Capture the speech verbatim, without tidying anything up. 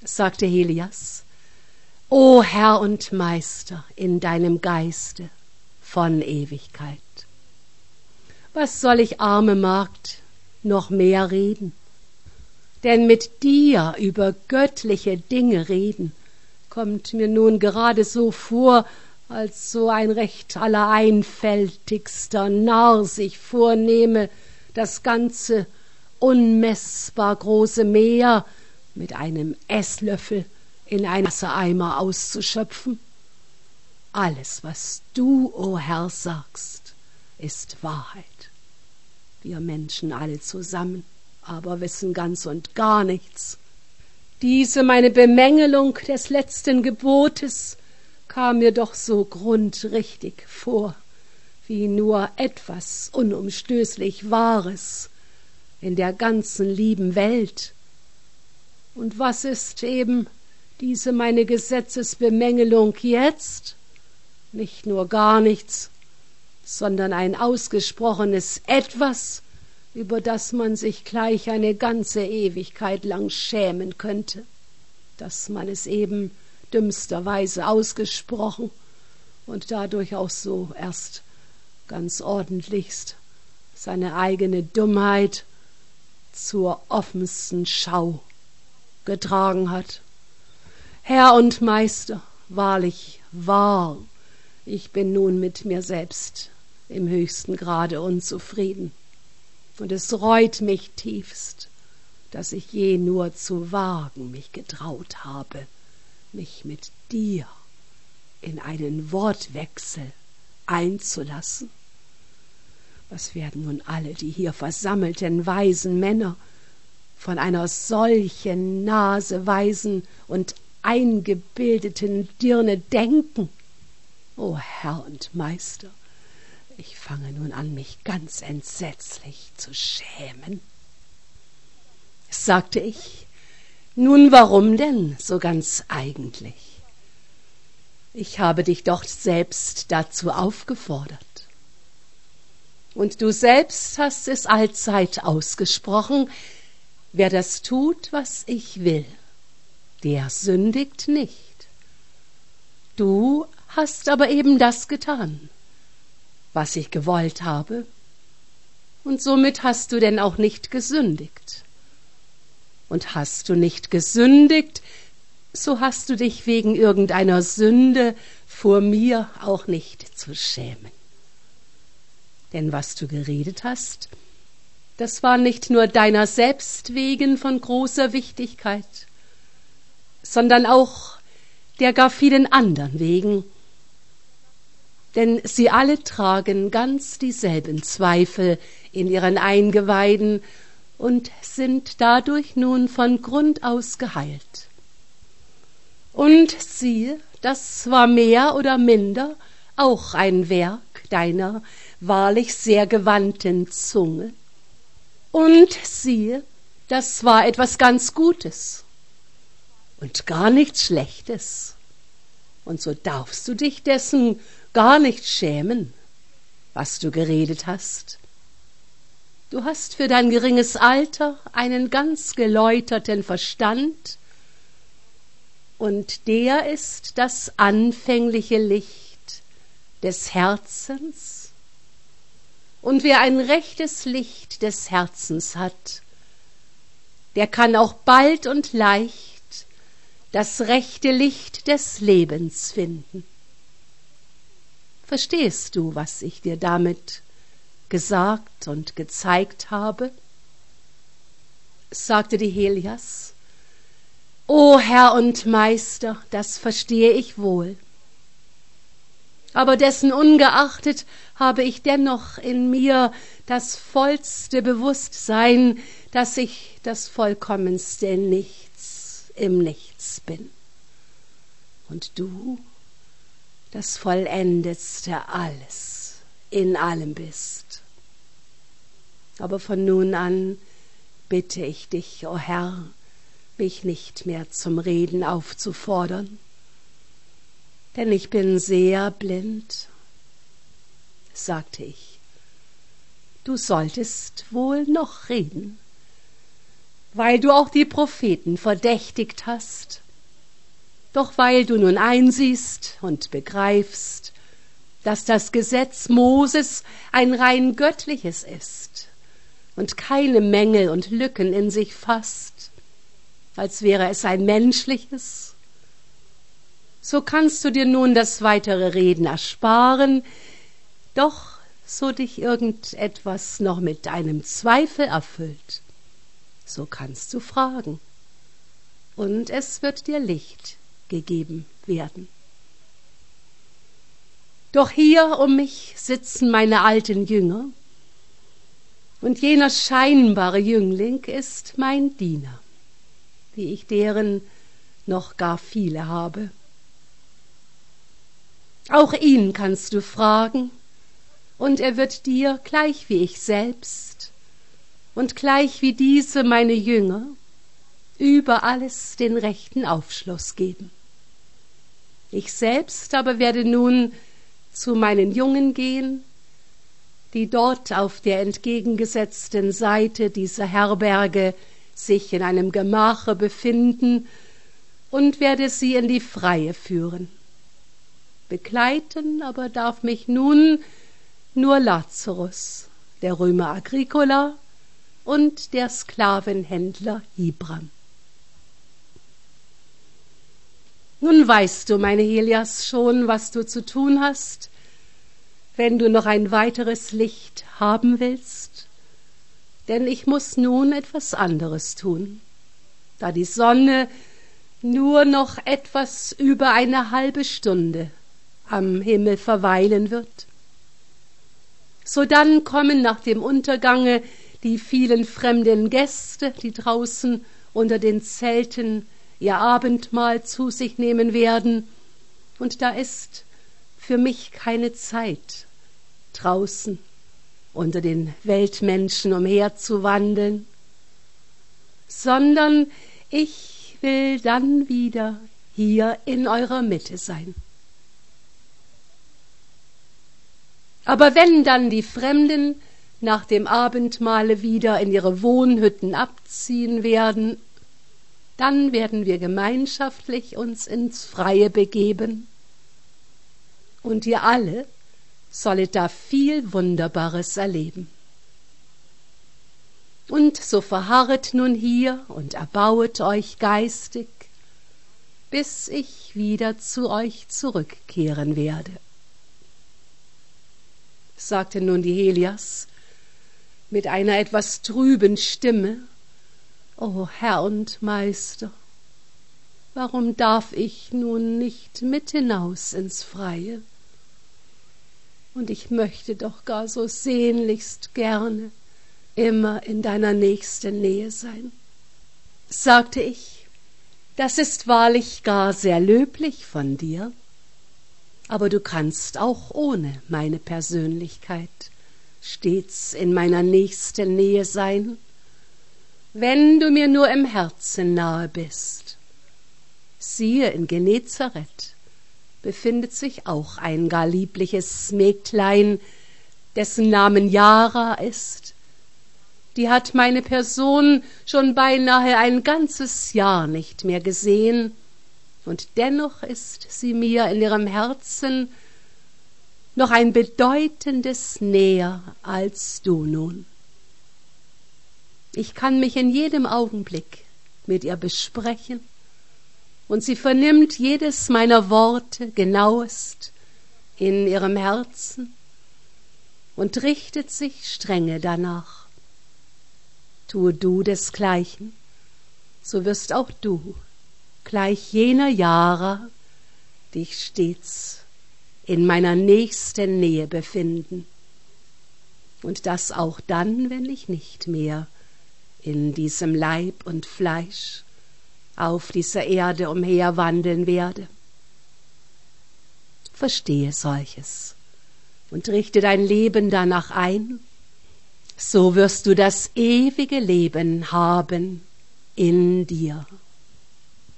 sagte Helias, o Herr und Meister in deinem Geiste von Ewigkeit. Was soll ich, arme Magd, noch mehr reden? Denn mit dir über göttliche Dinge reden, kommt mir nun gerade so vor, als so ein recht allereinfältigster Narr sich vornehme, das ganze unmessbar große Meer mit einem Esslöffel in einen Wassereimer auszuschöpfen. Alles, was du, o Herr, sagst, ist Wahrheit. Wir Menschen alle zusammen, aber wissen ganz und gar nichts. Diese meine Bemängelung des letzten Gebotes kam mir doch so grundrichtig vor, wie nur etwas unumstößlich Wahres in der ganzen lieben Welt. Und was ist eben diese meine Gesetzesbemängelung jetzt? Nicht nur gar nichts, sondern ein ausgesprochenes Etwas, über das man sich gleich eine ganze Ewigkeit lang schämen könnte, dass man es eben dümmsterweise ausgesprochen und dadurch auch so erst ganz ordentlichst seine eigene Dummheit zur offensten Schau getragen hat. Herr und Meister, wahrlich wahr, ich bin nun mit mir selbst im höchsten Grade unzufrieden, und es reut mich tiefst, dass ich je nur zu wagen mich getraut habe, mich mit dir in einen Wortwechsel einzulassen. Was werden nun alle die hier versammelten weisen Männer von einer solchen naseweisen und eingebildeten Dirne denken? O Herr und Meister, ich fange nun an, mich ganz entsetzlich zu schämen. Sagte ich, nun warum denn so ganz eigentlich? Ich habe dich doch selbst dazu aufgefordert. Und du selbst hast es allzeit ausgesprochen, wer das tut, was ich will, der sündigt nicht. Du hast aber eben das getan, was ich gewollt habe, und somit hast du denn auch nicht gesündigt. Und hast du nicht gesündigt, so hast du dich wegen irgendeiner Sünde vor mir auch nicht zu schämen. Denn was du geredet hast, das war nicht nur deiner selbst wegen von großer Wichtigkeit, sondern auch der gar vielen anderen wegen, denn sie alle tragen ganz dieselben Zweifel in ihren Eingeweiden und sind dadurch nun von Grund aus geheilt. Und siehe, das war mehr oder minder auch ein Werk deiner wahrlich sehr gewandten Zunge. Und siehe, das war etwas ganz Gutes und gar nichts Schlechtes. Und so darfst du dich dessen gar nicht schämen, was du geredet hast. Du hast für dein geringes Alter einen ganz geläuterten Verstand, und der ist das anfängliche Licht des Herzens. Und wer ein rechtes Licht des Herzens hat, der kann auch bald und leicht das rechte Licht des Lebens finden. Verstehst du, was ich dir damit gesagt und gezeigt habe? Sagte die Helias. O Herr und Meister, das verstehe ich wohl. Aber dessen ungeachtet habe ich dennoch in mir das vollste Bewusstsein, dass ich das vollkommenste Nichts im Nichts bin. Und du das vollendetste Alles in allem bist. Aber von nun an bitte ich dich, o Herr, mich nicht mehr zum Reden aufzufordern, denn ich bin sehr blind. Sagte ich, du solltest wohl noch reden, weil du auch die Propheten verdächtigt hast, doch weil du nun einsiehst und begreifst, dass das Gesetz Moses ein rein göttliches ist und keine Mängel und Lücken in sich fasst, als wäre es ein menschliches, so kannst du dir nun das weitere Reden ersparen, doch so dich irgendetwas noch mit einem Zweifel erfüllt, so kannst du fragen, und es wird dir Licht gegeben werden. Doch hier um mich sitzen meine alten Jünger, und jener scheinbare Jüngling ist mein Diener, wie ich deren noch gar viele habe. Auch ihn kannst du fragen, und er wird dir, gleich wie ich selbst, und gleich wie diese meine Jünger, über alles den rechten Aufschluss geben. Ich selbst aber werde nun zu meinen Jungen gehen, die dort auf der entgegengesetzten Seite dieser Herberge sich in einem Gemache befinden, und werde sie in die Freie führen. Begleiten aber darf mich nun nur Lazarus, der Römer Agricola und der Sklavenhändler Hibram. Nun weißt du, meine Helias, schon, was du zu tun hast, wenn du noch ein weiteres Licht haben willst, denn ich muß nun etwas anderes tun, da die Sonne nur noch etwas über eine halbe Stunde am Himmel verweilen wird. Sodann kommen nach dem Untergange die vielen fremden Gäste, die draußen unter den Zelten ihr Abendmahl zu sich nehmen werden, und da ist für mich keine Zeit, draußen unter den Weltmenschen umherzuwandeln, sondern ich will dann wieder hier in eurer Mitte sein. Aber wenn dann die Fremden nach dem Abendmahle wieder in ihre Wohnhütten abziehen werden, dann werden wir gemeinschaftlich uns ins Freie begeben, und ihr alle sollet da viel Wunderbares erleben. Und so verharret nun hier und erbauet euch geistig, bis ich wieder zu euch zurückkehren werde, sagte nun die Helias mit einer etwas trüben Stimme. O Herr und Meister, warum darf ich nun nicht mit hinaus ins Freie? Und ich möchte doch gar so sehnlichst gerne immer in deiner nächsten Nähe sein. Sagte ich, das ist wahrlich gar sehr löblich von dir, aber du kannst auch ohne meine Persönlichkeit stets in meiner nächsten Nähe sein, wenn du mir nur im Herzen nahe bist. Siehe, in Genezareth befindet sich auch ein gar liebliches Mägdlein, dessen Namen Jara ist. Die hat meine Person schon beinahe ein ganzes Jahr nicht mehr gesehen, und dennoch ist sie mir in ihrem Herzen noch ein bedeutendes näher als du nun. Ich kann mich in jedem Augenblick mit ihr besprechen, und sie vernimmt jedes meiner Worte genauest in ihrem Herzen und richtet sich strenge danach. Tue du desgleichen, so wirst auch du gleich jener Jara dich stets in meiner nächsten Nähe befinden, und das auch dann, wenn ich nicht mehr in diesem Leib und Fleisch auf dieser Erde umherwandeln werde. Verstehe solches und richte dein Leben danach ein, so wirst du das ewige Leben haben in dir.